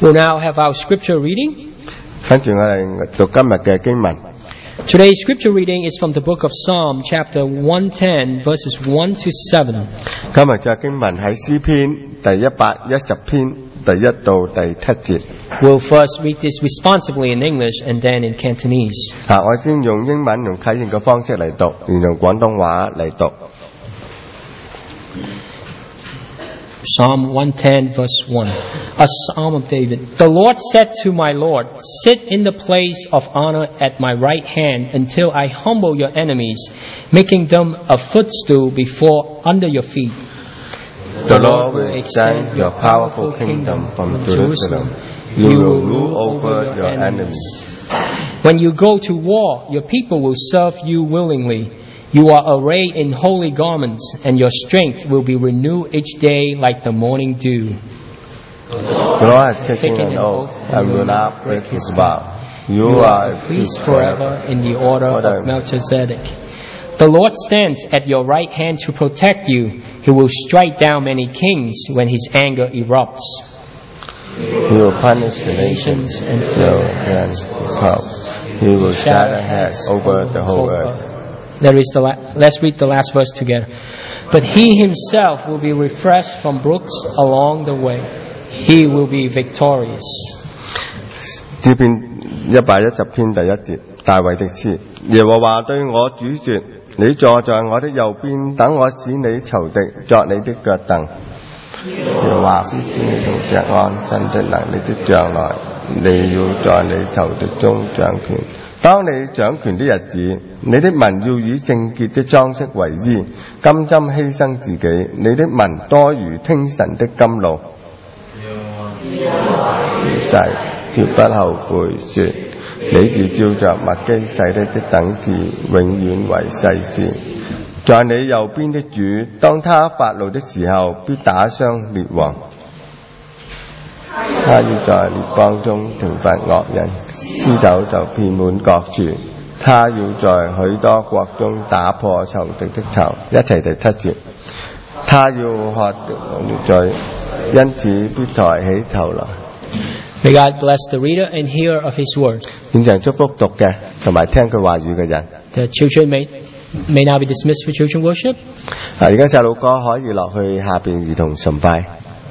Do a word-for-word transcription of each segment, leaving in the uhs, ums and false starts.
We'll now have our scripture reading. 跟住我哋讀今日嘅經文。 Today's scripture reading is from the book of Psalm, chapter one ten, verses one to seven. 今日嘅經文喺詩篇第一百一十篇第一到第七節。 We'll first read this responsively in English and then in Cantonese. 啊，我先用英文用啟應嘅方式嚟讀，然後用廣東話嚟讀。 Psalm one ten, verse one. A psalm of David. The Lord said to my Lord, sit in the place of honor at my right hand until I humble your enemies, making them a footstool before under your feet. The Lord will extend your powerful kingdom from Jerusalem. You will rule over your enemies. When you go to war, your people will serve you willingly. You are arrayed in holy garments, and your strength will be renewed each day like the morning dew. The Lord has taken an oath and will not break his vow. You are a priest forever in the order of Melchizedek. The Lord stands at your right hand to protect you. He will strike down many kings when his anger erupts. He will punish the nations and fill against his house. He will shatter heads over the whole earth. There is the la- Let's read the last verse together. But he himself will be refreshed from brooks along the way. He will be victorious. 詩篇一百一十篇第一節，大衛的詩。耶和華對我主說：你坐在我的右邊，等我使你仇敵作你的腳凳。耶和華必使你從錫安伸出能力的杖來，你要在你仇敵中掌權。當你掌權的日子，你的民要以聖潔的裝飾為衣，甘心犧牲自己。你的民多如聽神的甘露。誓決不後悔，說你是照着麥基洗的的等次，永遠為世事。在你右邊的主，當他發怒的時候，必打傷列王。他要在列邦中懲罰惡人，屍首就遍滿各處。他要在許多國中打破仇敵的頭。一齊第七節。他要喝罪，因此必抬起頭來。 May God bless the reader and hearer of His word. 現場祝福讀嘅同埋聽佢話語嘅人。 The children may may now be dismissed for children worship. 啊，而家細路哥可以落去下邊兒童崇拜。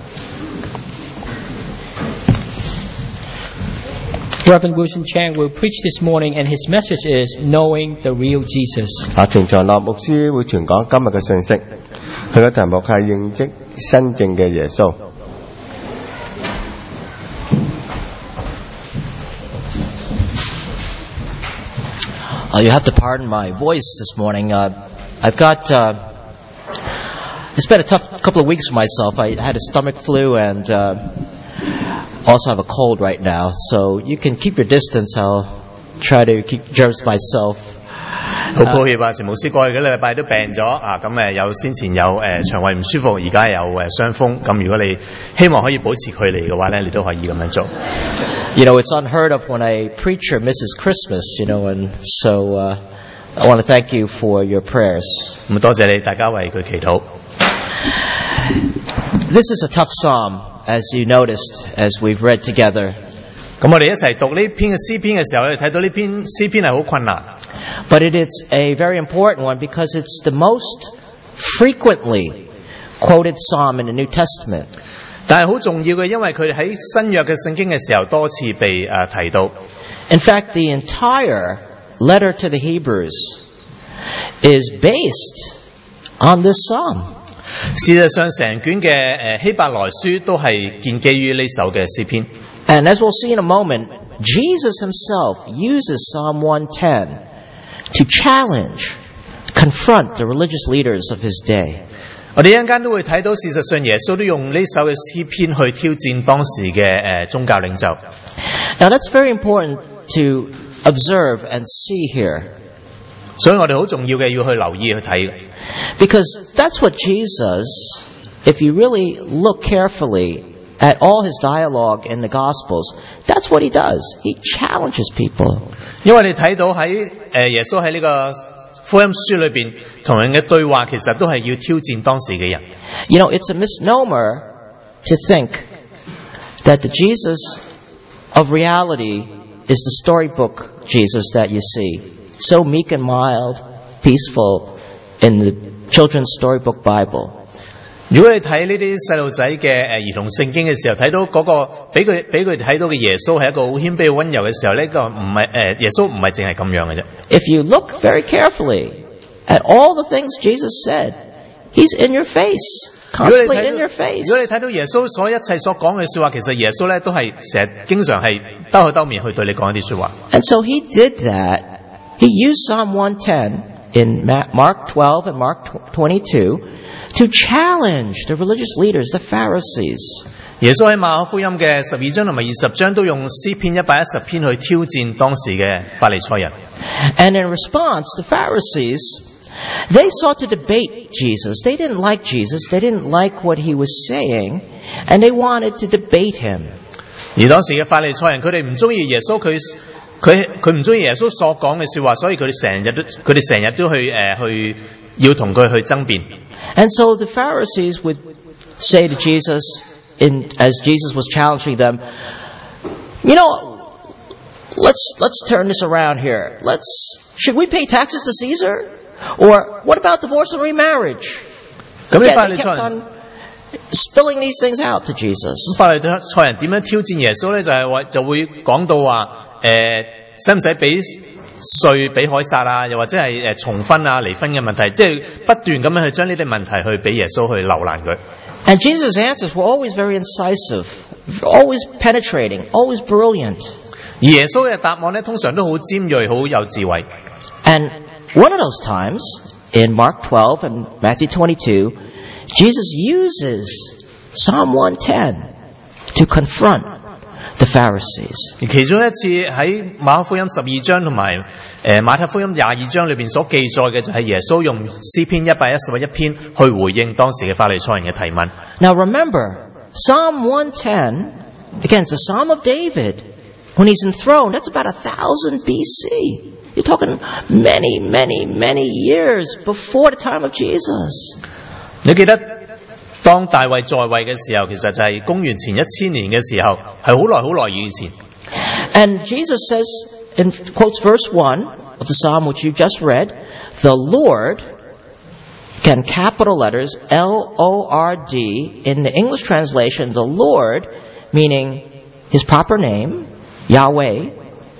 Reverend Wilson Chang will preach this morning, and his message is knowing the real Jesus. 啊，程長樂牧師會傳講今日嘅信息，佢嘅題目係認識真正嘅耶穌。 Uh, you have to pardon my voice this morning. Uh, I've got, uh, it's been a tough couple of weeks for myself. I had a stomach flu and uh, also have a cold right now. So you can keep your distance. I'll try to keep germs myself. 好抱歉啊，陳牧師過去幾個禮拜都病咗啊，咁誒有先前有誒腸胃唔舒服，而家有誒傷風。咁如果你希望可以保持距離嘅話咧，你都可以咁樣做。 You know, it's unheard of when a preacher misses Christmas, you know, and so uh, I want to thank you for your prayers. 咁多謝你，大家為佢祈禱。 This is a tough psalm, as you noticed, as we've read together. 咁我哋一齊讀呢篇嘅詩篇嘅時候咧，睇到呢篇詩篇係好困難。 But it is a very important one because it's the most frequently quoted psalm in the New Testament. 但係好重要嘅，因為佢哋喺新約嘅聖經嘅時候多次被誒提到。 In fact, the entire letter to the Hebrews is based on this psalm. 事實上，成卷嘅誒希伯來書都係建基於呢首嘅詩篇。 And as we'll see in a moment, Jesus himself uses Psalm one ten to challenge, confront the religious leaders of his day. 我哋一陣間都會睇到，事實上耶穌都用呢首嘅詩篇去挑戰當時嘅誒宗教領袖。 Now that's very important to observe and see here. 所以我哋好重要嘅要去留意去睇。 Because that's what Jesus, if you really look carefully at all his dialogue in the Gospels, that's what he does. He challenges people. 因為你睇到喺誒耶穌喺呢個福音書裏邊同人嘅對話，其實都係要挑戰當時嘅人。 You know, it's a misnomer to think that the Jesus of reality is the storybook Jesus that you see, so meek and mild, peaceful in the children's storybook Bible. 如果你睇呢啲細路仔嘅誒兒童聖經嘅時候，睇到嗰個俾佢俾佢睇到嘅耶穌係一個好謙卑、好溫柔嘅時候，呢個唔係誒耶穌唔係淨係咁樣嘅啫。 If you look very carefully at all the things Jesus said, He's in your face, constantly in your face. 如果你睇到耶穌所一切所講嘅説話，其實耶穌咧都係成日經常係兜口兜面去對你講一啲説話。 And so He did that. He used Psalm one ten in Mark twelve and Mark twenty-two to challenge the religious leaders, the Pharisees. 耶穌喺馬可福音嘅十二章同埋二十章都用詩篇一百一十篇去挑戰當時嘅法利賽人。 And in response, the Pharisees, they sought to debate Jesus. They didn't like Jesus. They didn't like what he was saying, and they wanted to debate him. 而當時嘅法利賽人，佢哋唔中意耶穌，佢佢佢唔中意耶穌所講嘅說話，所以佢哋成日都佢哋成日都去誒、呃、去要同佢去爭辯。 And so the Pharisees would say to Jesus, in, as Jesus was challenging them, you know, let's let's turn this around here. Let's should we pay taxes to Caesar, or what about divorce and remarriage? Again, they kept on spilling these things out to Jesus. 法利賽人點樣挑戰耶穌咧？就係話就會講到話誒，使唔使俾稅俾凱撒啊？又或者係誒重婚啊、離婚嘅問題，即係不斷咁樣去將呢啲問題去俾耶穌去留難佢。 And Jesus' answers were always very incisive, always penetrating, always brilliant. 而耶穌嘅答案咧，通常都好尖鋭、好有智慧。 And one of those times, in Mark twelve and Matthew twenty-two, Jesus uses Psalm one ten to confront the Pharisees. 而其中一次喺馬可福音十二章同埋誒馬太福音廿二章裏邊所記載嘅就係耶穌用詩篇一百一十一篇去回應當時嘅法利賽人嘅提問。 Now remember, Psalm one ten, again, it's the Psalm of David. When he's enthroned, that's about a thousand B C. You're talking many, many, many years before the time of Jesus. 你記得當大衛在位嘅時候，其實就係公元前一千年嘅時候，係好耐好耐以前。 And Jesus says, in quotes verse one of the Psalm which you just read, the Lord, again, capital letters, L O R D, in the English translation, the Lord, meaning his proper name, Yahweh,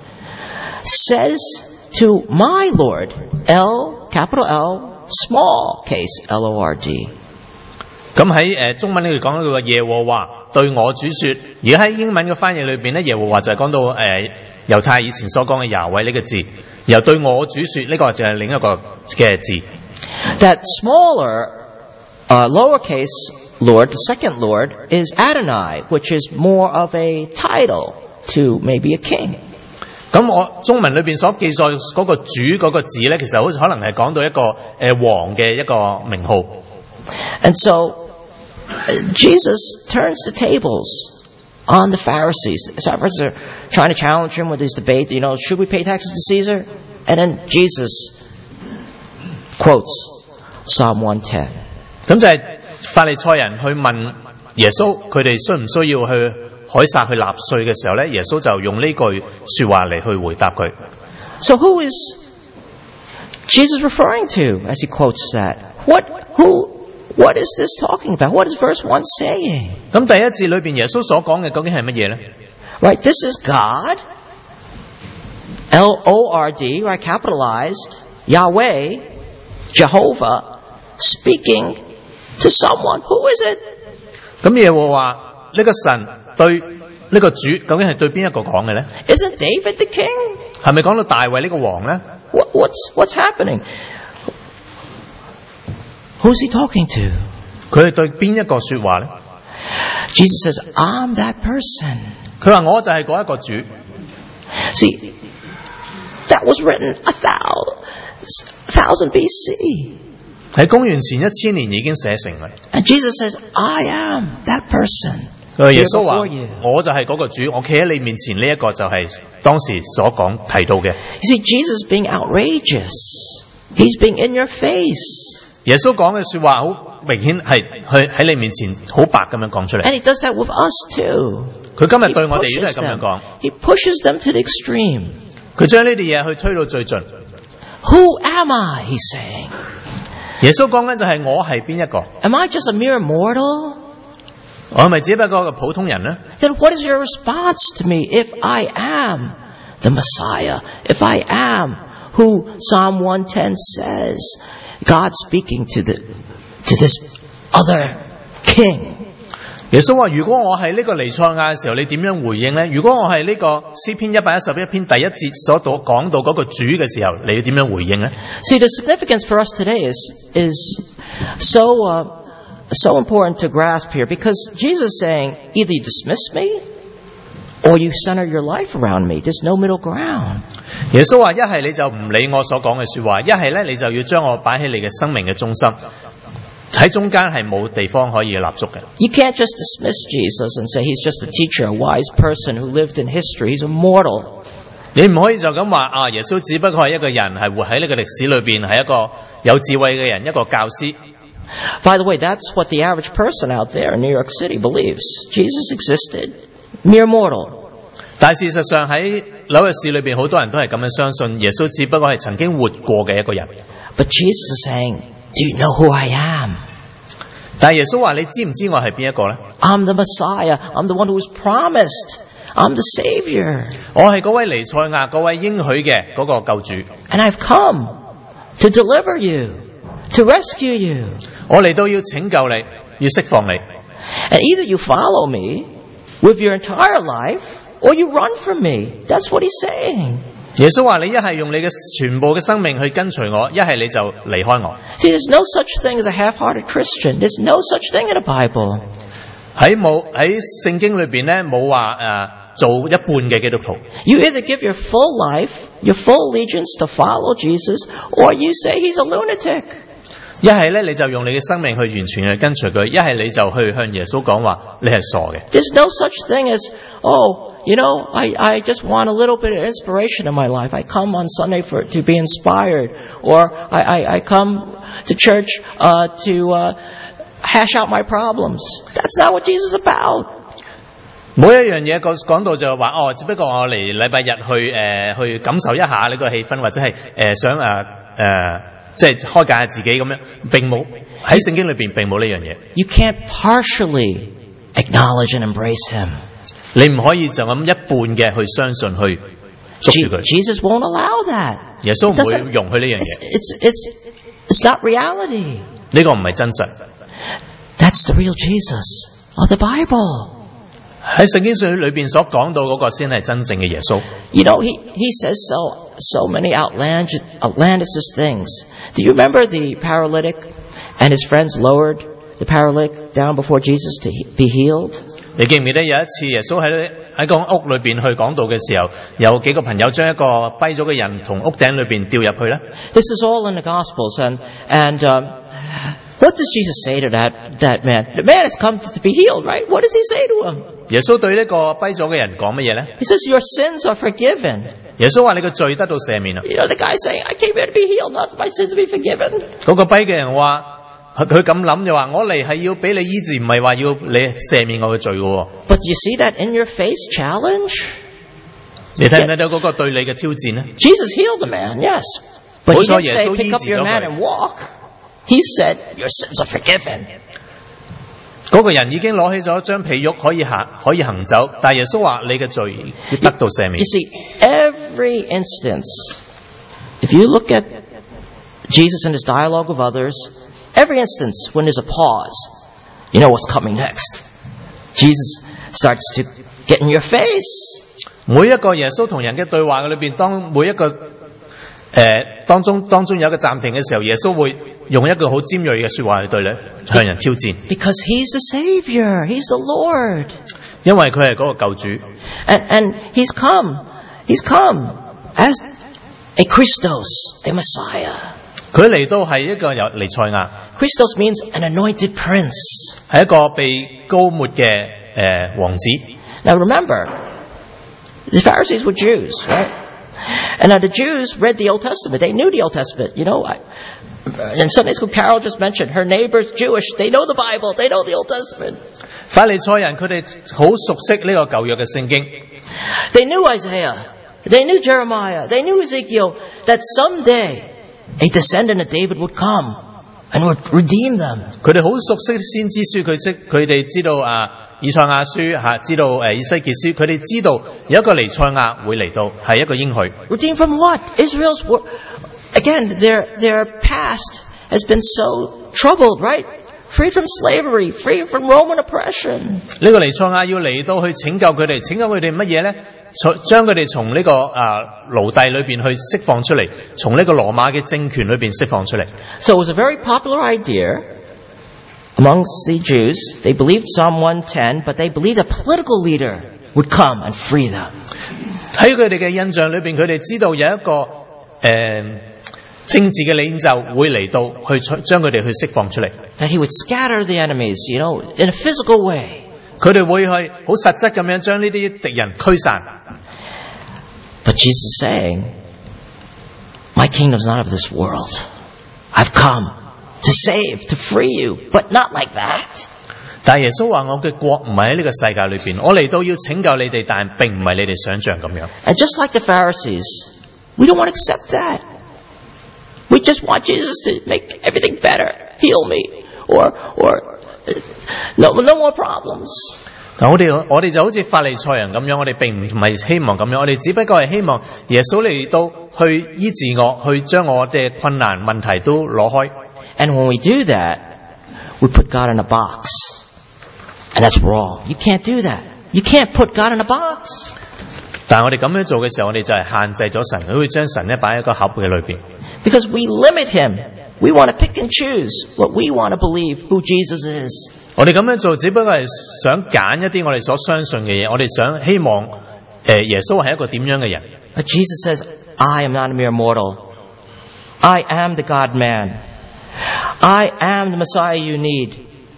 says to my Lord, L, capital L, small case, L O R D. 咁喺誒中文呢度講到嘅耶和華對我主說，而家喺英文嘅翻譯裏邊咧，耶和華就係講到誒、呃、猶太以前所講嘅雅威呢個字，然後對我主說呢、這個就係另一個嘅字。 That smaller, uh, lowercase Lord, the second Lord, is Adonai, which is more of a title to maybe a king. 咁我中文裏邊所記載嗰個主嗰個字咧，其實好似可能係講到一個誒、呃、王嘅一個名號。 And so Jesus turns the tables on the Pharisees. The Pharisees are trying to challenge him with his debate, you know, should we pay taxes to Caesar? And then Jesus quotes Psalm one ten. 咁就係法利賽人去問耶穌，佢哋需唔需要去凱撒去納稅嘅時候咧，耶穌就用呢句說話嚟去回答佢。 So who is Jesus referring to as he quotes that? What, who, what is this talking about? What is verse one saying? 咁第一節裏邊耶穌所講嘅究竟係乜嘢咧？ Right, this is God, L O R D, right, capitalized, Yahweh, Jehovah, speaking to someone. Who is it? 咁耶和華呢個神對呢個主究竟係對邊一個講嘅咧？ Isn't David the king? 係咪講到大衛呢個王咧？ What, what's, what's happening? Who's he talking to? 佢係對邊一個說話咧？ Jesus says, I'm that person. 佢話我就係嗰一個主。 See, that was written a thousand, a thousand B C. 喺公元前一千年已經寫成嘅。 And Jesus says, I am that person. 耶穌話：我就係嗰個主，我企喺你面前呢一個就係當時所講提到嘅。 You see, Jesus is being outrageous. He's being in your face. 耶穌講嘅說話好明顯係去喺你面前好白咁樣講出嚟。 And he does that with us too. 佢今日對我哋 He 都係 pushes 咁樣 them. 講， He pushes them to the extreme. 佢將呢啲嘢去推到最盡。 Who am I? He's saying. 耶穌講緊就係我係邊一個， Am I just a mere mortal? 我係咪只不過一個普通人呢？ Then what is your response to me if I am the Messiah? If I am who Psalm one ten says, God speaking to the to this other king? 耶穌話：如果我係呢個彌賽亞嘅時候，你點樣回應呢？如果我係呢個詩篇一百一十一篇第一節所講到嗰個主嘅時候，你要點樣回應呢？ See, the significance for us today is is so uh, so important to grasp here, because Jesus is saying, either you dismiss me or you center your life around me. There's no middle ground. 耶穌話：一係你就唔理我所講嘅說話，一係咧你就要將我擺喺你嘅生命嘅中心。喺中間係冇地方可以立足嘅。 You can't just dismiss Jesus and say he's just a teacher, a wise person who lived in history. He's immortal. 你唔可以就咁話啊！耶穌只不過係一個人，係活喺呢個歷史裏邊，係一個有智慧嘅人，一個教師。 By the way, that's what the average person out there in New York City believes. Jesus existed, mere mortal. 但係事實上喺紐約市裏邊，好多人都係咁樣相信耶穌只不過係曾經活過嘅一個人。 But Jesus is saying, do you know who I am? 但係耶穌話：你知唔知我係邊一個呢？ I'm the Messiah. I'm the one who was promised. I'm the Savior. 我係嗰位彌賽亞，嗰位應許嘅嗰個救主。 And I've come to deliver you, to rescue you. 我嚟到要拯救你，要釋放你。 And either you follow me with your entire life, or you run from me. That's what he's saying. 耶穌話：你一係用你嘅全部嘅生命去跟隨我，一係你就離開我。 See, there's no such thing as a half-hearted Christian. There's no such thing in the Bible. 喺冇喺聖經裏邊咧，冇話誒做一半嘅基督徒。 You either give your full life, your full allegiance to follow Jesus, or you say he's a lunatic. 一係咧你就用你嘅生命去完全去跟隨佢，一係你就去向耶穌講話，你係傻嘅。 There's no such thing as, oh, you know, I, I just want a little bit of inspiration in my life. I come on Sunday for to be inspired, or I, I, I come to church uh, to uh, hash out my problems. That's not what Jesus is about. 每一樣嘢講講到就係話，哦，只不過我嚟禮拜日去誒、呃、去感受一下呢個氣氛，或者係誒、呃、想誒誒、呃呃、即係開解下自己咁樣，並冇喺聖經裏邊並冇呢樣嘢。 You can't partially acknowledge and embrace him. 你唔可以就咁一半嘅去相信去捉住佢。 Jesus won't allow that. 耶穌唔 It 會 doesn't- 容許呢樣 It's, 嘢， it's, it's, it's not reality. 呢個唔係真實。 That's the real Jesus of the Bible. 喺聖經上裏邊所講到嗰個先係真正嘅耶穌。 You know, he, he says so, so many outlandish, outlandish things. Do you remember the paralytic and his friends lowered the paralytic down before Jesus to he- be healed? 你記唔記得有一次耶穌喺喺個屋裏邊去講道嘅時候，有幾個朋友將一個跛咗嘅人從屋頂裏邊吊入去咧？ This is all in the Gospels. And, and um, what does Jesus say to that, that man? The man has come to be healed, right? What does he say to him? 耶穌對呢個跛咗嘅人講乜嘢咧？ He says, your sins are forgiven. 耶穌話：你個罪得到赦免啦。 You know, the guy saying, I came here to be healed, not for my sins to be forgiven. 嗰個跛嘅人話：佢佢咁諗就話：我嚟係要俾你醫治，唔係話要你赦免我嘅罪嘅喎。 But you see that in your face challenge? 你睇唔睇到嗰個對你嘅挑戰咧？ Jesus healed the man, yes. But he 冇錯， didn't say, 耶穌 pick up 醫治 your 咗佢。 mat and walk. He said, your sins are forgiven. 嗰個人已經攞起咗張被褥可以行可以行走，但係耶穌話：你嘅罪要得到赦免 You。see, every instance, if you look at Jesus in his dialogue with others, every instance when there's a pause, you know what's coming next. Jesus starts to get in your face. 每一個耶穌同人嘅對話嘅裏邊，當每一個誒、呃、當中當中有一個暫停嘅時候，耶穌會用一句好尖鋭嘅説話去對你向人挑戰， Because he's the Savior. He's the Lord. 因為佢係嗰個救主。 And, and he's come. He's come as a Christos, a Messiah. 佢嚟到係一個由彌賽亞， Christos means an anointed prince. 係一個被膏抹嘅誒、呃、王子。 Now remember, the Pharisees were Jews, right? And now the Jews read the Old Testament. They knew the Old Testament. You know, I, in Sunday school, Carol just mentioned her neighbor's Jewish. They know the Bible. They know the Old Testament. 法利賽人佢哋好熟悉呢個舊約嘅聖經。 They knew Isaiah. They knew Jeremiah. They knew Ezekiel. That someday a descendant of David would come and would redeem them. 佢哋好熟悉先知書，佢識佢哋知道啊以賽亞書嚇，知道誒以西結書，佢哋知道有一個彌賽亞會嚟到，係一個應許。 Redeem from what? Israel's wor- again, their their past has been so troubled, right? Freed from slavery, free from Roman oppression. 呢個彌賽亞要嚟到去拯救佢哋，拯救佢哋乜嘢咧？將佢哋從呢個啊奴隸裏邊去釋放出嚟，從呢個羅馬嘅政權裏邊釋放出嚟。 So it was a very popular idea amongst the Jews. They believed Psalm one ten, but they believed a political leader would come and free them. 喺佢哋嘅印象裏邊，佢哋知道有一個誒、呃、政治嘅領袖會嚟到去將佢哋去釋放出嚟。 That he would scatter the enemies, you know, in a physical way. 佢哋會去好實質咁樣將呢啲敵人驅散。 But Jesus is saying, my kingdom's not of this world. I've come to save, to free you, but not like that. 但係耶穌話：我嘅國唔係喺呢個世界裏邊，我嚟到要拯救你哋，但並唔係你哋想象咁樣。 And just like the Pharisees, we don't want to accept that. We just want Jesus to make everything better, heal me, or or no no more problems. 但我哋我哋就好似法利賽人咁樣，我哋並唔係希望咁樣，我哋只不過係希望耶穌嚟到去醫治我，去將我嘅困難問題都攞開。 And when we do that, we put God in a box. And that's wrong. You can't do that. You can't put God in a box. 但係我哋咁樣做嘅時候，我哋就係限制咗神，佢會將神咧擺喺一個盒嘅裏邊。 Because we limit him. We want to pick and choose what we want to believe who Jesus is. 我哋咁樣做，只不過係想揀一啲我哋所相信嘅嘢，我哋想希望誒、呃、耶穌係一個點樣嘅人。 But Jesus says, I am not a mere mortal. I am the God-man. I am the Messiah you need.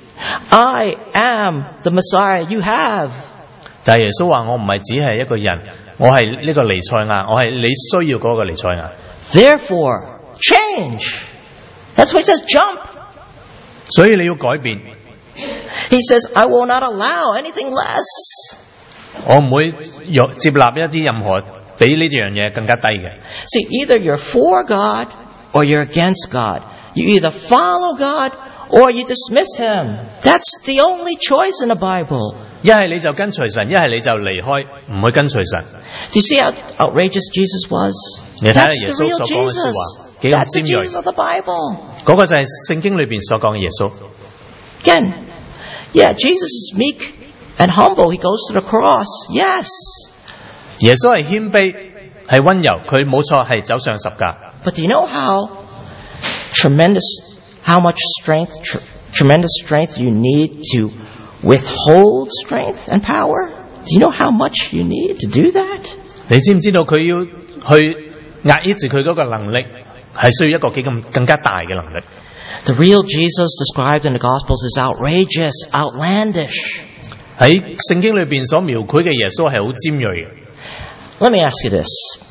I am the Messiah you have. 但係耶穌話：我唔係只係一個人，我係呢個彌賽亞，我係你需要嗰個彌賽亞。 Therefore, change. That's why he says jump. 所以你要改變。 He says, I will not allow anything less. 我唔會若接納一啲任何比呢樣嘢更加低嘅。 See, either you're for God or you're against God. You either follow God or you dismiss him. That's the only choice in the Bible. 一係你就跟隨神，一係你就離開，唔去跟隨神。 Do you see how outrageous Jesus was? 你睇下 That's 耶 the 穌 real 所講嘅 Jesus. 說話幾咁 That's the 尖鋭。 Jesus of the Bible. 嗰個就係聖經裏邊所講嘅耶穌。 Again, yeah, Jesus is meek and humble. He goes to the cross. Yes. 耶穌係謙卑，係溫柔，佢冇錯係走上十架。 But do you know how tremendous, how much strength, tr- tremendous strength you need to withhold strength and power? Do you know how much you need to do that? 你知唔知道佢要去壓抑住佢嗰個能力，係需要一個幾咁更加大嘅能力。 The real Jesus described in the Gospels is outrageous, outlandish. 喺聖經裏邊所描繪嘅耶穌係好尖鋭嘅。 Let me ask you this.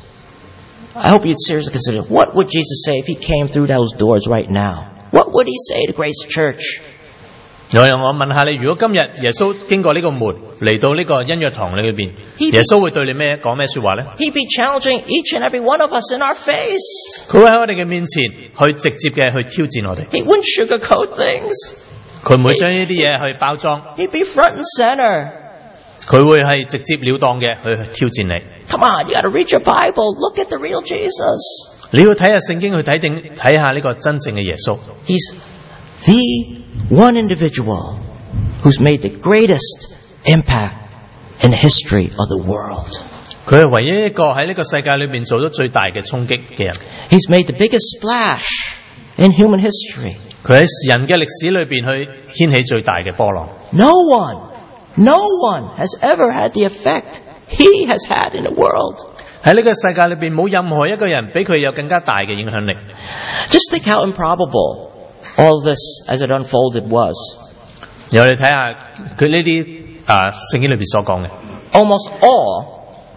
I hope you'd seriously consider, what would Jesus say if he came through those doors right now? What would he say to Grace Church? 我我問下你，如果今日耶穌經過呢個門嚟到呢個恩約堂裏邊，耶穌會對你咩講咩說話咧？ He'd be challenging each and every one of us in our face. 佢會喺我哋嘅面前去直接嘅去挑戰我哋。 He wouldn't sugarcoat things. 佢唔會將呢啲嘢去包裝， He'd be front and center. 佢會係直接了當嘅去挑戰你。 Come on, you got to read your Bible. Look at the real Jesus. 你要睇下聖經去睇定睇下呢個真正嘅耶穌。 He's the one individual who's made the greatest impact in the history of the world. 佢係唯一一個喺呢個世界裏面做咗最大嘅衝擊嘅人。 He's made the biggest splash in human history. 佢喺人嘅歷史裏邊去掀起最大嘅波浪。 No one, no one has ever had the effect he has had in the world. 喺呢個世界裏邊冇任何一個人比佢有更加大嘅影響力。 Just think how improbable all this as it unfolded was. 然後你睇下佢呢啲啊聖經裏邊所講嘅， Almost all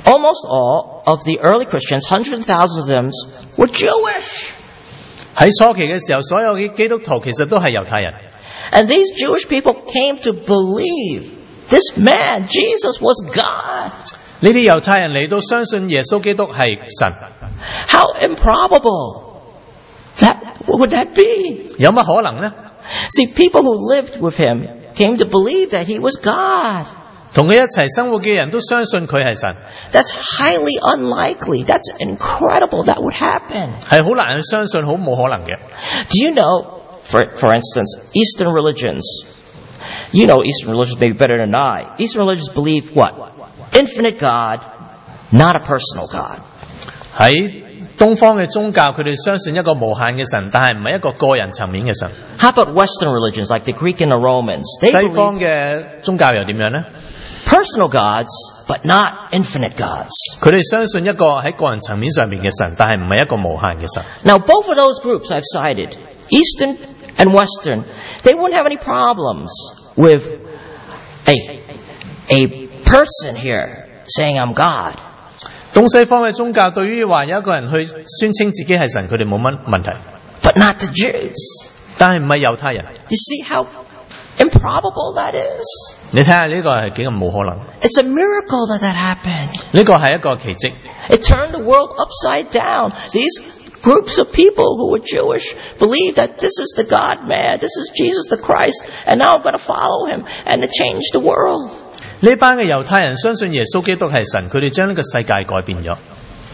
almost all of the early Christians, hundreds of thousands of them, were Jewish. 喺初期嘅時候，所有嘅基督徒其實都係猶太人。 And these Jewish people came to believe this man, Jesus, was God. 呢啲猶太人嚟到相信耶穌基督係神。 How improbable that would that be? 有乜可能呢？ See, people who lived with him came to believe that he was God. 同佢一齊生活嘅人都相信佢係神。 That's highly unlikely. That's incredible that would happen. 係好難去相信，好冇可能嘅。 Do you know, for, for instance, Eastern religions, you know Eastern religions maybe better than I. Eastern religions believe what? Infinite God, not a personal God. 喺東方嘅宗教，佢哋相信一個無限嘅神，但係唔係一個個人層面嘅神。 How about Western religions like the Greek and the Romans? They 西方 believe 嘅宗教又點樣呢？ personal gods, but not infinite gods. 佢哋相信一個喺個人層面上面嘅神，但係唔係一個無限嘅神。 Now, both of those groups I've cited, Eastern and Western, they wouldn't have any problems with a, a person here saying, I'm God. 東西方嘅宗教對於話有一個人去宣稱自己係神，佢哋冇乜問題。 But not the Jews. 但係唔係猶太人。 You see how improbable that is? 你睇下呢個係幾咁冇可能。 It's a miracle that that happened. 呢個係一個奇蹟。 It turned the world upside down. These groups of people who were Jewish believed that this is the God-man, this is Jesus the Christ, and now I'm going to follow him, and it changed the world. 呢班嘅猶太人相信耶穌基督係神，佢哋將呢個世界改變咗。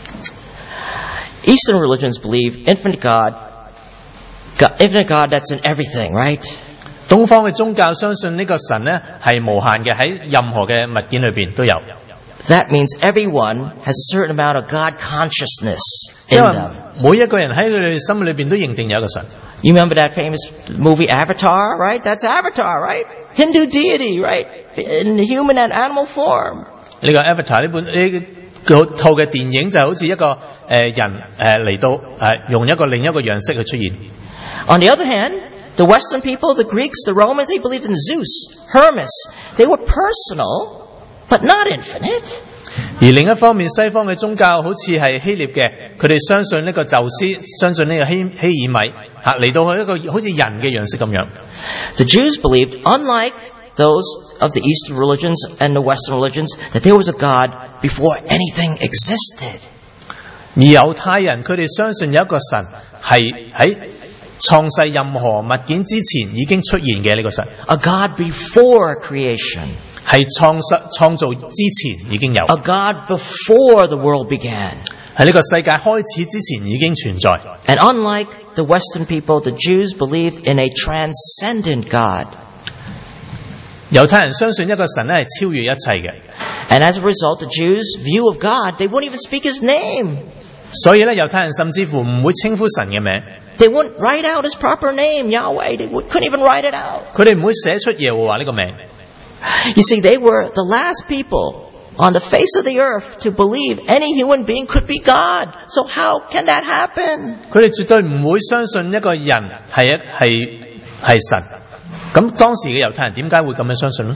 Eastern religions believe infinite God, God, infinite God that's in everything, right? 東方嘅宗教相信呢個神呢係無限嘅，喺任何嘅物件裏邊都有。 That means everyone has a certain amount of God consciousness 因 in 為 them. 每一個人喺佢哋心裏邊都認定有一個神。 You remember that famous movie Avatar, right? That's Avatar, right? Hindu deity, right? In human and animal form. 呢個 Avatar 呢本呢個套嘅電影就好似一個誒、呃、人誒嚟、呃、到誒、呃、用一個另一個樣式去出現。 On the other hand, the Western people, the Greeks, the Romans, they believed in Zeus, Hermes. They were personal, but not infinite. 而另一方面，西方嘅宗教好似係希臘嘅，佢哋相信呢個宙斯，相信呢個希希爾米嚇嚟到去一個好似人嘅樣式咁樣。 The Jews believed, unlike those of the Eastern religions and the Western religions, that there was a God before anything existed. 而猶太人佢哋相信有一個神係喺創世任何物件之前已經出現嘅呢個神， A God before creation. 係創世創造之前已經有， A God before the world began. 喺呢個世界開始之前已經存在。 And unlike the Western people, the Jews believed in a transcendent God. 猶太人相信一個神咧係超越一切嘅， And as a result, the Jews' view of God, they wouldn't even speak his name. 所以咧猶太人甚至乎唔會稱呼神嘅名， They wouldn't write out his proper name, Yahweh. They would, couldn't even write it out. 佢哋唔會寫出耶和華呢個名。 You see, they were the last people on the face of the earth to believe any human being could be God. So how can that happen? 佢哋絕對唔會相信一個人係一係係神。咁當時嘅猶太人點解會咁樣相信呢？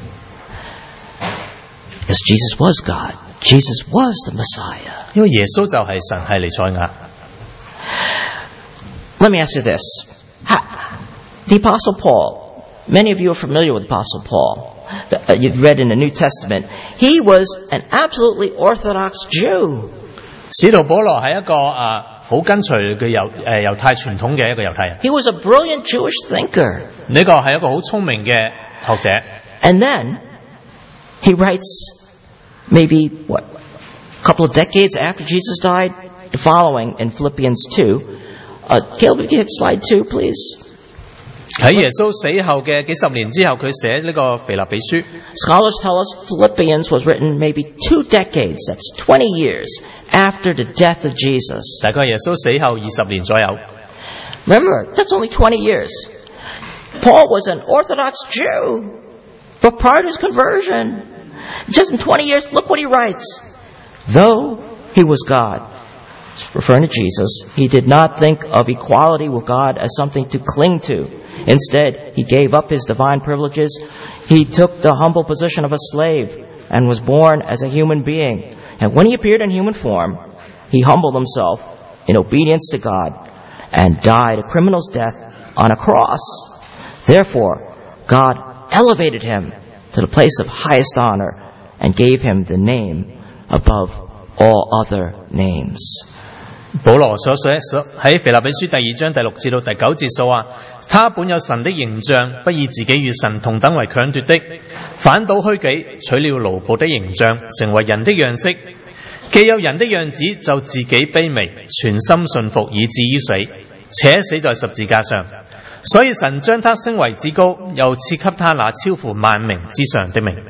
Because Jesus was God. Jesus was the Messiah. 因為耶穌就係神，係彌賽亞。 Let me ask you this. The Apostle Paul, many of you are familiar with the Apostle Paul. Uh, you've read in the New Testament. He was an absolutely Orthodox Jew. 使徒保羅係一個啊好跟隨嘅猶誒猶太傳統嘅一個猶太人。 He was a brilliant Jewish thinker. 呢個係一個好聰明嘅學者。 And then he writes, maybe what, a couple of decades after Jesus died, the following in Philippians two. Uh, Caleb, can you hit slide two, please? 喺耶穌死後嘅幾十年之後，佢寫呢個腓立比書。 Scholars tell us Philippians was written maybe two decades, that's twenty years, after the death of Jesus. 大概耶穌死後二十年左右。 Remember, that's only twenty years. Paul was an Orthodox Jew, but prior to his conversion, just in twenty years, look what he writes. Though he was God, referring to Jesus, he did not think of equality with God as something to cling to. Instead, he gave up his divine privileges. He took the humble position of a slave and was born as a human being. And when he appeared in human form, he humbled himself in obedience to God and died a criminal's death on a cross. Therefore, God elevated him to the place of highest honor and gave him the name above all other names. 保羅所寫喺腓立比書第二章第六至到第九節所話，他本有神的形象，不以自己與神同等為強奪的，反倒虛己，取了奴僕的形象，成為人的樣式。既有人的樣子，就自己卑微，全心順服，以至於死，且死在十字架上。所以神將他升為至高，又賜給他那超乎萬名之上的名。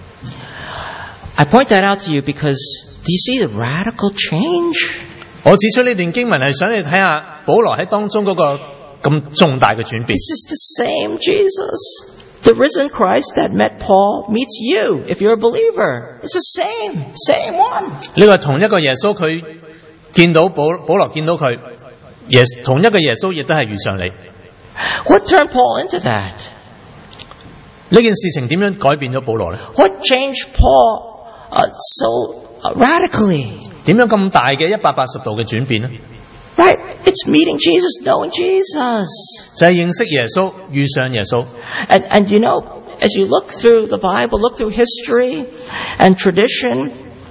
I point that out to you because do you see the radical change? 我指出呢段經文係想你睇下保羅喺當中嗰個咁重大嘅轉變。 This is the same Jesus. The risen Christ that met Paul meets you if you're a believer. It's the same, same one. 呢個同一個耶穌，佢見到保保羅見到佢，耶同一個耶穌亦都係遇上你。 What turned Paul into that? 呢件事情點樣改變咗保羅呢？ What changed Paul uh, so uh, radically? 點樣咁大嘅一百八十度嘅轉變呢？ Right, it's meeting Jesus, knowing Jesus. 就係認識耶穌，遇上耶穌。 And, and you know, as you look through the Bible, look through history and tradition,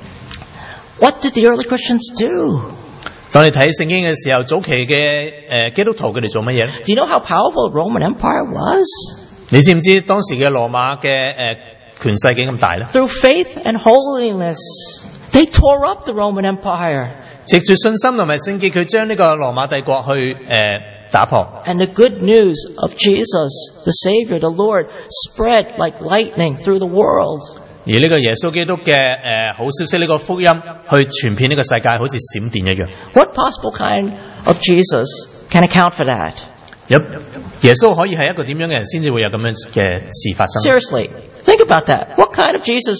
what did the early Christians do? 當你睇聖經嘅時候，早期嘅誒基督徒佢哋做乜嘢咧？ Do you know how powerful the Roman Empire was? 你知唔知當時嘅羅馬嘅誒權勢幾咁大咧？ Through faith and holiness, they tore up the Roman Empire. 藉住信心同埋聖潔，佢將呢個羅馬帝國去誒、呃、打破。 And the good news of Jesus, the Savior, the Lord, spread like lightning through the world. 而呢個耶穌基督嘅誒好消息，呢個福音去傳遍呢個世界，好似閃電一樣。 What possible kind of Jesus can account for that? 有耶穌可以係一個點樣嘅人，先至會有咁樣嘅事發生 Seriously, think about that. What kind of Jesus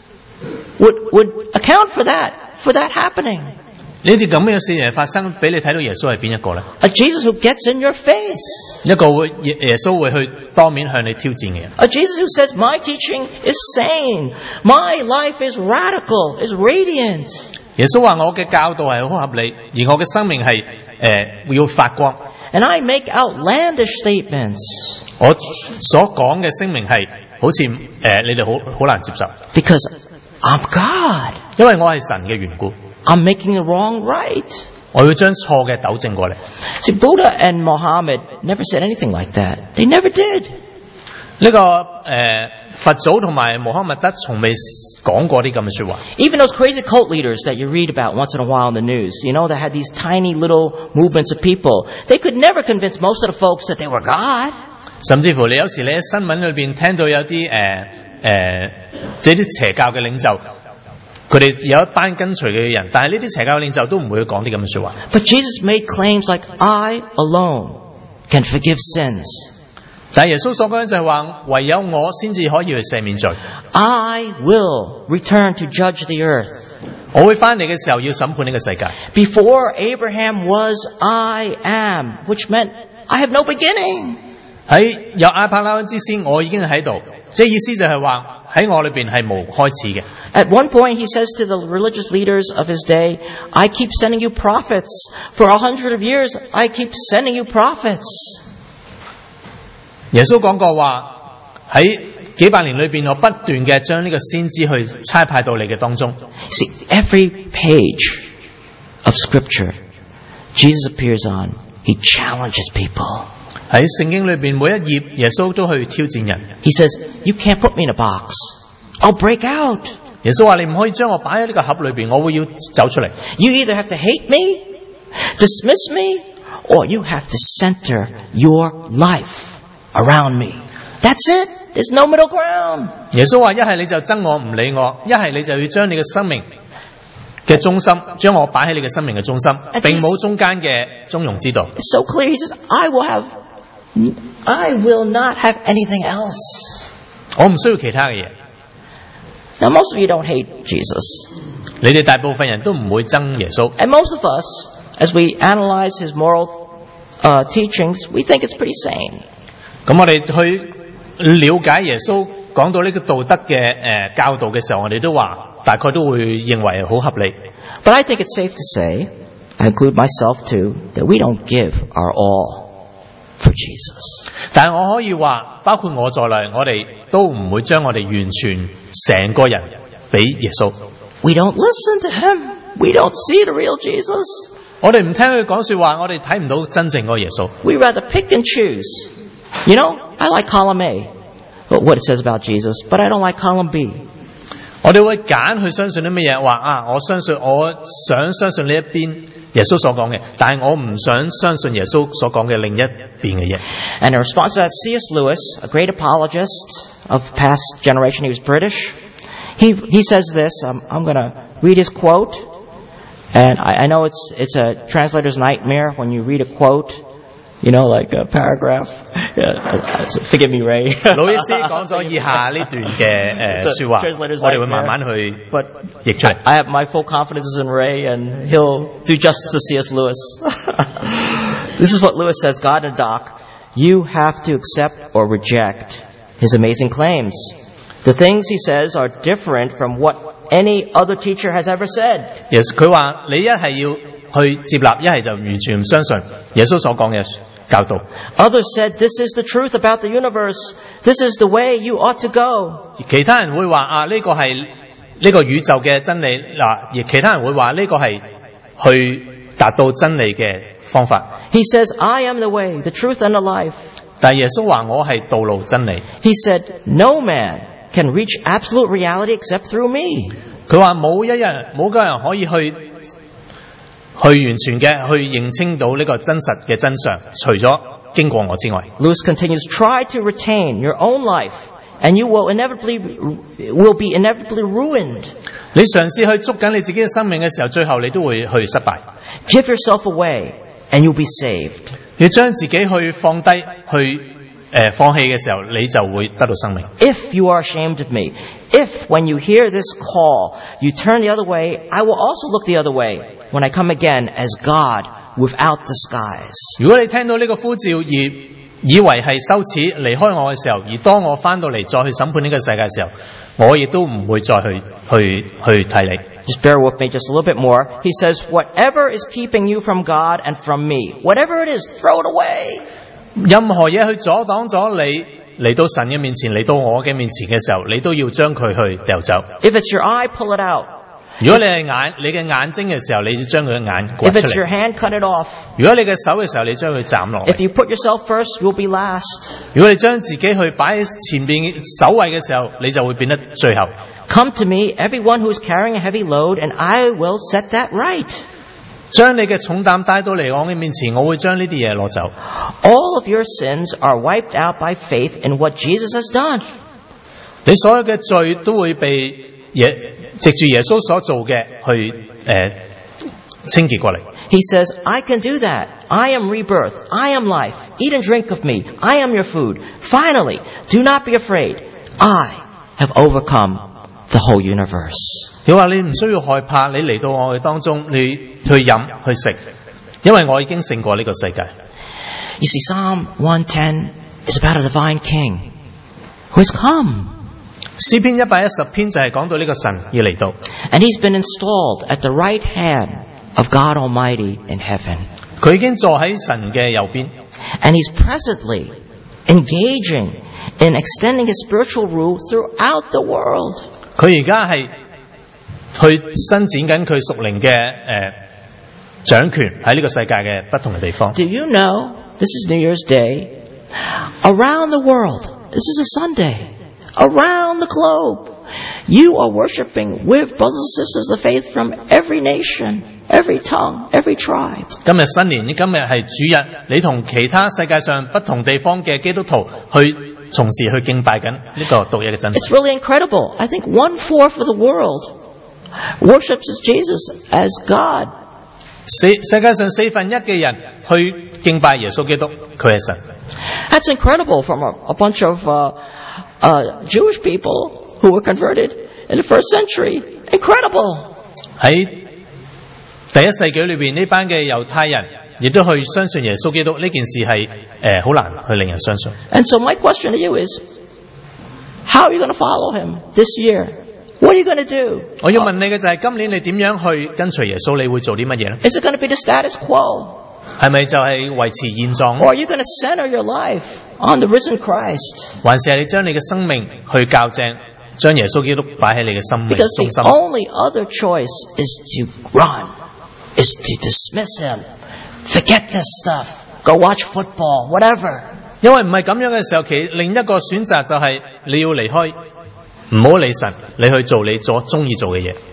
would would account for that, for that happening? 呢啲咁樣嘅事情發生，俾你睇到耶穌係邊一個咧？ A Jesus who gets in your face. 一個會耶耶穌會去當面向你挑戰嘅人。 A Jesus who says, my teaching is sane. My life is radical, is radiant. 耶穌話我嘅教導係好合理，而我嘅生命係誒要發光。 And I make outlandish statements. 我所講嘅聲明係好似誒、呃、你哋好好難接受。 Because I'm God. 因為我係神嘅緣故。 I'm making the wrong right. 我要將錯嘅糾正過嚟。 See, Buddha and Muhammad never said anything like that. They never did. 呢、這個誒、呃、佛祖同埋穆罕默德從未講過啲咁嘅說話。 Even those crazy cult leaders that you read about once in a while in the news, you know, that had these tiny little movements of people, they could never convince most of the folks that they were God. 甚至乎你有時你喺新聞裏邊聽到有啲誒誒即係啲邪教嘅領袖。佢哋有一班跟隨嘅人，但係呢啲邪教領袖都唔會講啲咁嘅說話。 But Jesus made claims like, I alone can forgive sins. 但係耶穌所講就係話，唯有我先至可以去赦免罪。 I will return to judge the earth. 我會翻嚟嘅時候要審判呢個世界。 Before Abraham was, I am, which meant I have no beginning. 喺有亞伯拉罕之先，我已經喺度，即係意思就係話喺我裏邊係無開始嘅。 At one point, he says to the religious leaders of his day, I keep sending you prophets. For a hundred of years, I keep sending you prophets. 耶穌講過話，喺幾百年裏邊，我不斷嘅將呢個先知去差派到你嘅當中。 See, every page of Scripture Jesus appears on, he challenges people. 喺聖經裏邊每一頁，耶穌都去挑戰人。 He says, you can't put me in a box. I'll break out. 耶穌話：你唔可以將我擺喺呢個盒裏邊，我會要走出嚟。 You either have to hate me, dismiss me, or you have to center your life around me. That's it. There's no middle ground. 耶穌話：一係你就憎我唔理我，一係你就要將你嘅生命嘅中心，將我擺喺你嘅生命嘅中心，並冇中間嘅中庸之道。 It's so clear. He says, I will have, I will not have anything else. 我唔需要其他嘅嘢。 Now, most of you don't hate Jesus. 你哋大部分人都唔會憎耶穌。 And most of us, as we analyze his moral uh, teachings, we think it's pretty sane. 咁我哋去了解耶穌講到呢個道德嘅誒、呃、教導嘅時候，我哋都話大概都會認為好合理。 But I think it's safe to say, I include myself too, that we don't give our all for Jesus. 但係我可以話，包括我在內，我哋都唔會將我哋完全成個人俾耶穌。 We don't listen to him. We don't see the real Jesus. 我哋唔聽佢講說話，我哋睇唔到真正個耶穌。 We rather pick and choose. You know, I like column A, what it says about Jesus, but I don't like column B. 我哋會揀去相信啲乜嘢？話啊，我相信我想相信呢一邊耶穌所講嘅，但係我唔想相信耶穌所講嘅另一邊嘅嘢。 And in response to that, C S Lewis, a great apologist of past generation, he was British. He he says this. Um, I'm going to read his quote, and I, I know it's it's a translator's nightmare when you read a quote. You know, like a paragraph. Yeah, forgive me, Ray. 路易斯講咗以下呢段嘅誒説話，我哋會慢慢去譯出嚟。 I have my full confidence in Ray, and he'll do justice to C S Lewis. This is what Lewis says, God in a doc. You have to accept or reject his amazing claims. The things he says are different from what any other teacher has ever said. Yes, 佢話你一係要去接納，一係就完全唔相信耶穌所講嘅教導。 Others said, this is the truth about the universe. This is the way you ought to go. 其他人會話啊，呢個係呢個宇宙嘅真理嗱，而其他人會話呢個係去達到真理嘅方法。 He says, I am the way, the truth and the life. 但係耶穌話我係道路真理。 He said, no man can reach absolute reality except through me. 佢話冇一人冇個人可以去去完全嘅去認清到呢個真實嘅真相，除咗經過我之外。 Lewis continues, try to retain your own life, and you will inevitably will be inevitably ruined. 你嘗試去捉緊你自己嘅生命嘅時候，最後你都會去失敗。 Give yourself away, and you'll be saved. 要將自己去放低，去誒、呃、放棄嘅時候，你就會得到生命。 If you are ashamed of me, if when you hear this call, you turn the other way, I will also look the other way when I come again as God without disguise. 如果你聽到呢個呼召而以為係羞恥離開我嘅時候，而當我翻到嚟再去審判呢個世界嘅時候，我亦都唔會再去去去睇你。 Just bear with me just a little bit more. He says, whatever is keeping you from God and from me, whatever it is, throw it away. 任何嘢去阻擋咗你嚟到神嘅面前，嚟到我嘅面前嘅時候，你都要將佢去掉走。 If it's your eye, pull it out. 如果你係眼，你嘅眼睛嘅時候，你就將佢嘅眼刮 If 出 it's your 嚟。 hand, cut it off. 如果你嘅手嘅時候，你將佢斬落 If 嚟。 you put yourself first, you'll be last. 如果你將自己去擺喺前邊首位嘅時候，你就會變得最後。 Come to me, everyone who is carrying a heavy load, and I will set that right. 將你嘅重擔帶到嚟我嘅面前，我會將呢啲嘢攞走。 All of your sins are wiped out by faith in what Jesus has done. 你所有嘅罪都會被耶藉住耶穌所做嘅去誒、呃、清潔過嚟。 He says, I can do that. I am rebirth. I am life. Eat and drink of me. I am your food. Finally, do not be afraid. I have overcome the whole universe. 佢話你唔需要害怕，你嚟到我嘅當中，你去飲去食，因為我已經勝過呢個世界。 You see, Psalm one ten is about a divine king who has come. 詩篇一百一十篇就係講到呢個神要嚟到， And he's been installed at the right hand of God Almighty in heaven. 佢已經坐喺神嘅右邊， And he's presently engaging in extending his spiritual rule throughout the world. 佢而家係去伸展緊佢屬靈嘅誒掌權喺呢個世界嘅不同嘅地方。 Do you know, this is New Year's Day, around the world, this is a Sunday, around the globe, you are worshiping with brothers and sisters of the faith from every nation, every tongue, every tribe. 今日新年，今日係主日，你同其他世界上不同地方嘅基督徒去從事去敬拜緊呢個獨一嘅真神。 It's really incredible. I think one fourth of the world worships Jesus as God. 四世界上四分一嘅人去敬拜耶穌基督，佢係神。 That's incredible from a, a bunch of uh, uh, Jewish people who were converted in the first century. Incredible. 喺第一世紀裏邊，呢班嘅猶太人亦都去相信耶穌基督，呢件事係誒好難去令人相信。 And so my question to you is, How are you going to follow him this year? What are you going to do? 我要問你嘅就係今年你點樣去跟隨耶穌？你會做啲乜嘢呢？ Is it going to be the status quo? 係咪就係維持現狀？ Or are you going to center your life on the risen Christ? 還是係你將你嘅生命去校正，將耶穌基督擺喺你嘅生命 Because 中 the 心？ only other choice is to run, is to dismiss him. Forget this stuff. Go watch football, whatever. 因為唔係咁樣嘅時候，其另一個選擇就係你要離開，唔好理神，你去做你所中意做嘅嘢。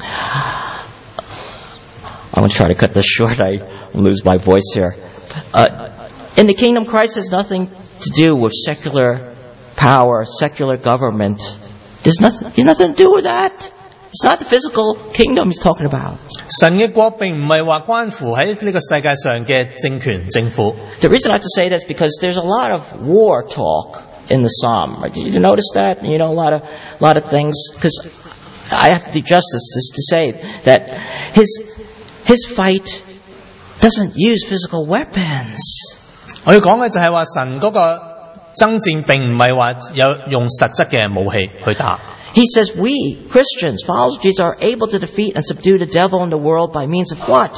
I'm going to try to cut this short. I lose my voice here. Uh, in the kingdom, Christ has nothing to do with secular power, secular government. There's nothing, there's nothing to do with that. It's not the physical kingdom he's talking about. 神嘅國並唔係話關乎喺呢個世界上嘅政權政府。 The reason I have to say this is because there's a lot of war talk in the psalm. Right? Did you notice that? You know, a lot of, a lot of things. Because I have to do justice to, to say that his, his fight doesn't use physical weapons. 我要講嘅就係話神嗰個爭戰並唔係話有用實質嘅武器去打。 He says we, Christians, followers of Jesus, are able to defeat and subdue the devil in the world by means of what?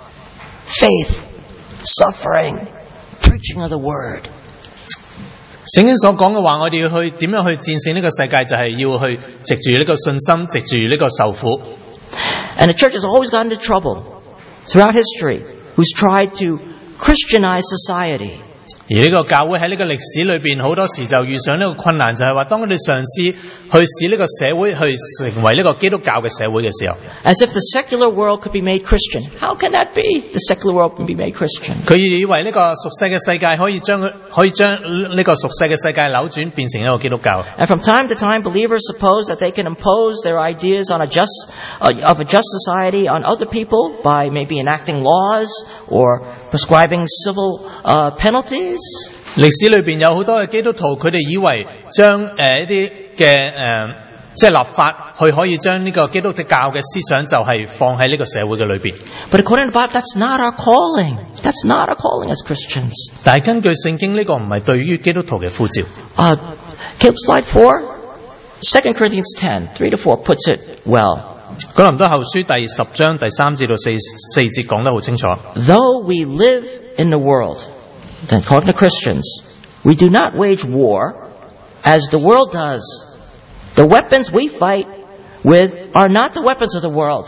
Faith, suffering, preaching of the word. 聖經所講嘅話，我哋要去點樣去戰勝呢個世界，就係要去藉住呢個信心，藉住呢個受苦。 And the church has always gotten into trouble throughout history, who's tried to Christianize society. 而呢個教會喺呢個歷史裏邊，好多時就遇上呢個困難，就係話當佢哋嘗試去使呢個社會去成為呢個基督教嘅社會嘅時候， As if the secular world could be made Christian. How can that be? The secular world can be made Christian. 佢以為呢個俗世嘅世界可以將佢可以將呢個俗世嘅世界扭轉變成一個基督教。 And from time to time, believers suppose that they can impose their ideas on a just, uh, of a just society on other people by maybe enacting laws or prescribing civil uh, penalties. 歷史裏邊有好多嘅基督徒，佢哋以為將誒、呃、一啲嘅誒即係立法，去可以將呢個基督教嘅思想就係放喺呢個社會嘅裏邊。 But according to the Bible, that's not our calling. That's not our calling as Christians. 但係根據聖經呢個唔係對於基督徒嘅呼召。 Uh, Caleb, slide four. Second Corinthians ten, three to four puts it well. 哥林多後書第十章第三至到四四節講得好清楚。 Though we live in the world, then according to Christians, we do not wage war as the world does. The weapons we fight with are not the weapons of the world.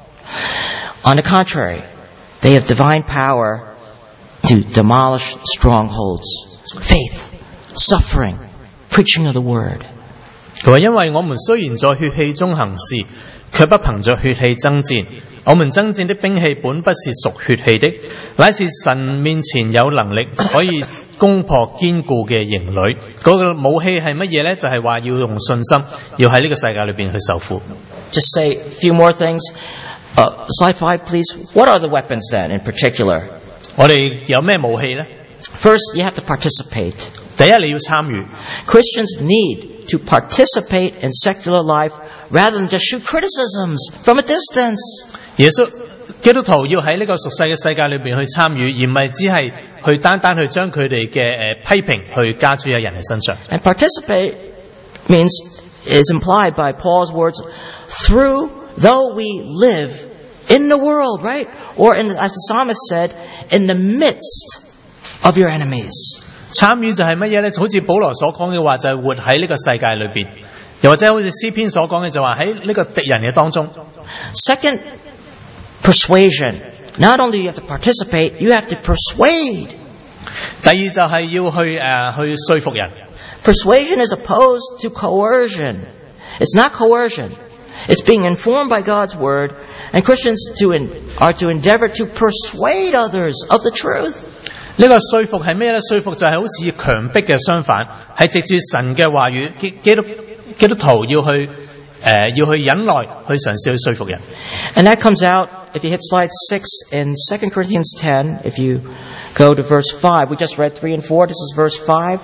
On the contrary, they have divine power to demolish strongholds, faith, suffering, preaching of the word. 佢話因為我們雖然在血氣中行事，卻不憑着血氣爭戰。我們爭戰的兵器本不是屬血氣的，乃是神面前有能力可以攻破堅固嘅營壘。嗰、那個武器係乜嘢呢？就係、是、話要用信心，要喺呢個世界裏邊去受苦。 Just say a few more things. Uh, slide five, please. What are the weapons then, in particular? 我哋有咩武器呢？ First, you have to participate. 第一，你要參與。 Christians need to participate in secular life rather than just shoot criticisms from a distance. 耶穌基督徒要喺呢個俗世嘅世界裏邊去參與，而唔係只係去單單去將佢哋嘅誒批評去加諸喺人嘅身上。 And participate means, is implied by Paul's words, through, though we live in the world, right? Or in, as the psalmist said, in the midst of your enemies. 參與就係乜嘢呢？好似保羅所講嘅話，就係活喺呢個世界裏邊，又或者好似詩篇所講嘅，就話喺呢個敵人嘅當中。 Second, persuasion. Not only do you have to participate, you have to persuade. 第二就係要去誒、呃、去說服人。 Persuasion is opposed to coercion. It's not coercion. It's being informed by God's word, and Christians to in, are to endeavor to persuade others of the truth. 呢個說服係咩呢？說服就係好似強迫嘅相反，係藉住神嘅話語，基基督基督徒要去誒、呃、要去忍耐，去嘗試去說服人。 And that comes out, if you hit slide six in Second Corinthians ten, if you go to verse five, we just read three and four, this is verse five.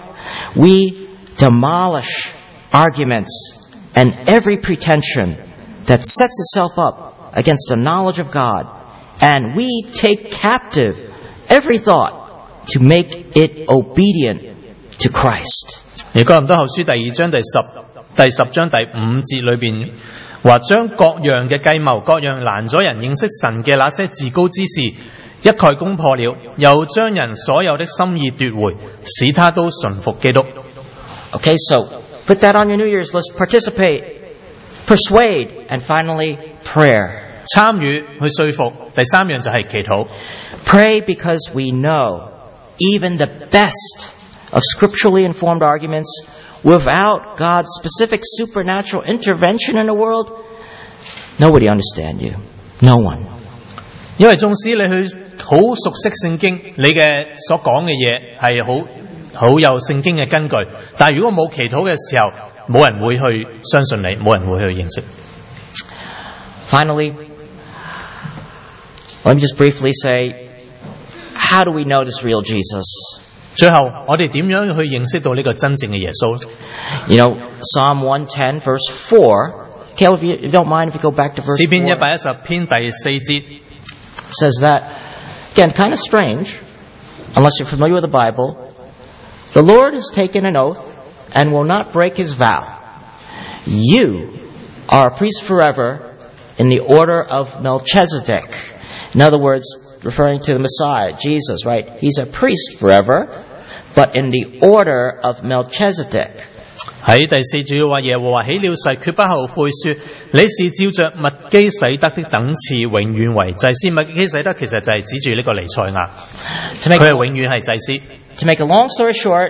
We demolish arguments and every pretension that sets itself up against the knowledge of God, and we take captive every thought to make it obedient to Christ. 而哥林多後書第二章第十第十章第五節裏邊話，將各樣嘅計謀、各樣攔阻人認識神嘅那些自高之事一概攻破了，又將人所有的心意奪回，使他都順服基督。 Okay, so put that on your New Year's list. Participate, persuade, and finally prayer. 參與去說服，第三樣就係祈禱。 Pray because we know even the best of scripturally informed arguments, without God's specific supernatural intervention in the world, nobody understand you. No one. 因為縱使你去好熟悉聖經，你嘅所講嘅嘢係好好有聖經嘅根據，但係如果冇祈禱嘅時候，冇人會去相信你，冇人會去認識。 Finally, let me just briefly say, how do we know this real Jesus? 最後，我哋點樣去認識到呢個真正嘅耶穌？ You know, Psalm one ten verse four, Caleb, if you don't mind if you go back to verse 詩篇一 four, 百一十篇第四節 says that, again, kind of strange, unless you're familiar with the Bible, the Lord has taken an oath and will not break his vow. You are a priest forever in the order of Melchizedek. In other words, referring to the Messiah, Jesus, right? He's a priest forever, but in the order of Melchizedek. 喺第四節話，耶和華起了誓，決不後悔，說你是照着麥基洗德的等次，永遠為祭司。麥基洗德其實就係指住呢個彌賽亞，佢係永遠係祭司。 To make a long story short,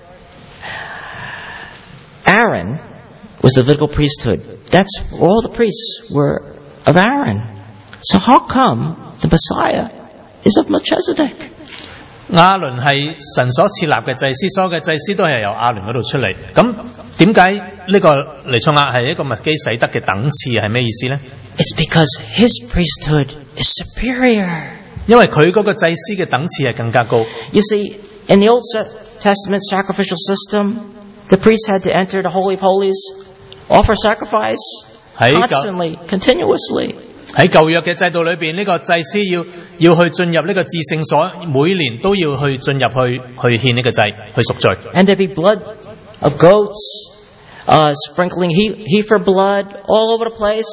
Aaron was the Levitical priesthood. That's all the priests were of Aaron. So how come the Messiah is of Melchizedek? 亞倫係神所設立嘅祭司，所有嘅祭司都係由亞倫嗰度出嚟。咁點解呢個彌賽亞係一個麥基洗德嘅等次？係咩意思呢？ It's because his priesthood is superior. 因為佢嗰個祭司嘅等次係更加高。 You see, in the Old Testament sacrificial system, the priest had to enter the Holy of Holies, offer sacrifice constantly, continuously. 喺舊約嘅制度裏邊，呢、這個祭司要要去進入呢個至聖所，每年都要去進入去去獻呢個祭，去贖罪。 And there'd be blood of goats, uh, sprinkling heifer blood all over the place.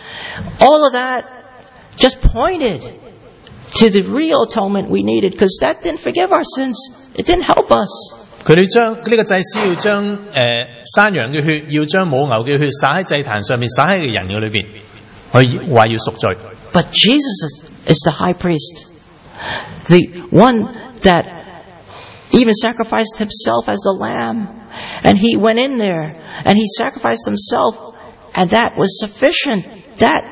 All of that just pointed to the real atonement we needed, because that didn't forgive our sins. It didn't help us. 佢哋將呢個祭司要將誒、呃、山羊嘅血，要將母牛嘅血灑喺祭壇上面，灑喺個人嘅裏邊。佢話要贖罪。 But Jesus is the high priest, the one that even sacrificed himself as the lamb. And he went in there and he sacrificed himself, and that was sufficient. That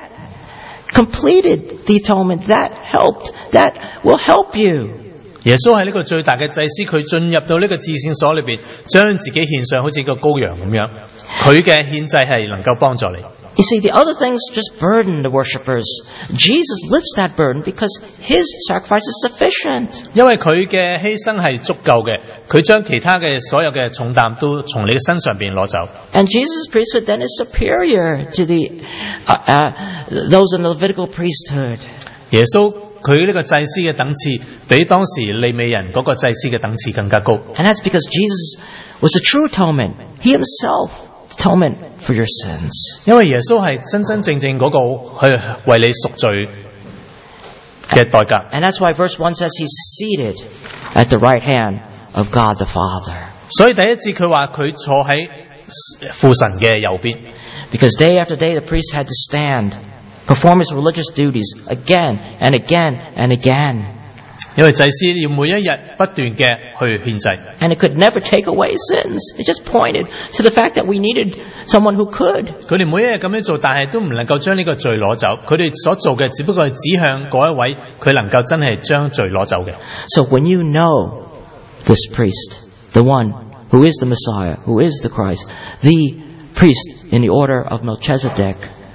completed the atonement. That helped. That will help you. 耶穌係呢個最大嘅祭司，佢進入到呢個至聖所裏邊，將自己獻上，好似個羔羊咁樣。佢嘅獻祭係能夠幫助你。 You see, the other things just burden the worshippers. Jesus lifts that burden because his sacrifice is sufficient. 因為佢嘅犧牲係足夠嘅，佢將其他嘅所有嘅重擔都從你嘅身上邊攞走。 And Jesus' priesthood then is superior to the uh, uh, those in the Levitical priesthood. 耶穌佢呢個祭司嘅等次，比當時利未人嗰個祭司嘅等次更加高。 And that's because Jesus was the true atonement. He himself atonement for your sins. 因為耶穌係真真正正嗰個去為你贖罪嘅代價。 And that's why verse one says he's seated at the right hand of God the Father. 所以第一節佢話佢坐喺父神嘅右邊。 Because day after day the priest had to stand, perform his religious duties again and again and again. 因為祭司要每一日不斷嘅去獻祭。 And it could never take away sins. It just pointed to the fact that we needed someone who could. 佢哋每一日咁樣做，但係都唔能夠將呢個罪攞走。佢哋所做嘅只不過係指向嗰一位，佢能夠真係將罪攞走嘅。 So when you know this priest, the one who is the Messiah, who is the Christ, the priest in the order of Melchizedek,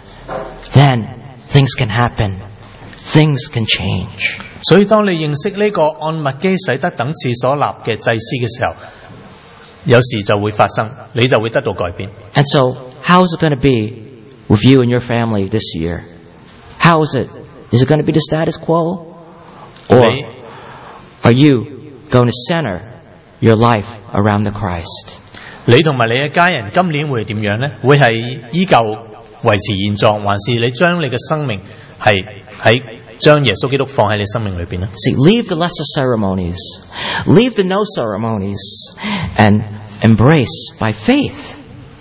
then things can happen. Things can change. 所以當你認識呢個按麥基洗德等次所立嘅祭司嘅時候，有時就會發生，你就會得到改變。 And so, how is it going to be with you and your family this year? How is it? Is it going to be the status quo? Or are you going to center your life around the Christ? 你同埋你嘅家人今年會點樣呢？會係依舊維持現狀，還是你將你嘅生命係喺將耶穌基督放喺你生命裏邊呢？ See, leave the lesser ceremonies, leave the no ceremonies, and embrace by faith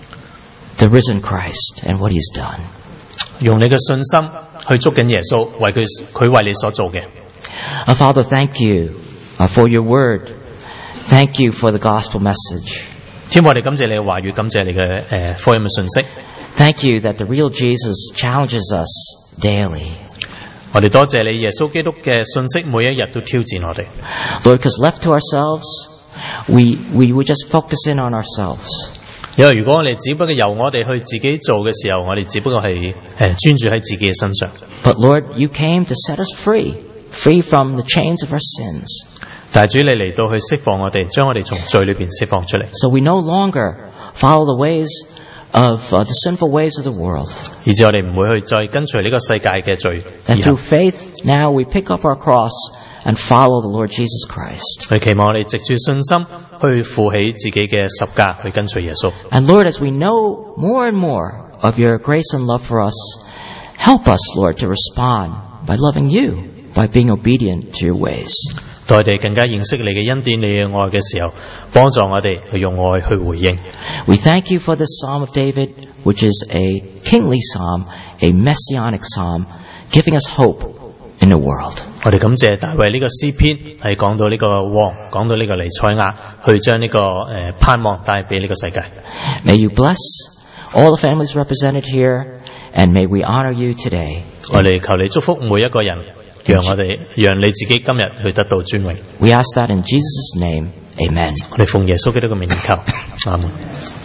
the risen Christ and what He's done. 用你嘅信心去捉緊耶穌，為佢佢為你所做嘅。 Our Father, thank you uh, for your word. Thank you for the gospel message. 天父，我哋感謝你嘅話語，感謝你嘅誒福音嘅信息。 Thank you that the real Jesus challenges us daily. 我哋多謝你，耶穌基督嘅信息每一日都挑戰我哋。 Lord, because left to ourselves, we we would just focus in on ourselves. 因為如果我哋只不過由我哋去自己做嘅時候，我哋只不過係誒專注喺自己嘅身上。 But Lord, you came to set us free, free from the chains of our sins. 但係主你嚟到去釋放我哋，將我哋從罪裏邊釋放出嚟。 So we no longer follow the ways of uh, the sinful ways of the world. 以致我哋唔會去再跟隨呢個世界嘅罪。 And through faith, now we pick up our cross and follow the Lord Jesus Christ. 去期望我哋藉住信心去負起自己嘅十架，去跟隨耶穌。 And Lord, as we know more and more of your grace and love for us, help us, Lord, to respond by loving you, by being obedient to your ways. 當我哋更加認識你嘅恩典、你嘅愛嘅時候，幫助我哋去用愛去回應。 We thank you for this Psalm of David, which is a kingly psalm, a messianic psalm, giving us hope in the world. 我哋感謝大衛呢個詩篇係講到呢個王，講到呢個彌賽亞，去將呢、這個誒、呃、盼望帶俾呢個世界。 May you bless all the families represented here, and may we honor you today. 我哋求你祝福每一個人，讓我哋讓你自己今日去得到尊榮。 We ask that in Jesus' name. Amen. 我哋奉耶穌基督嘅名求，阿門。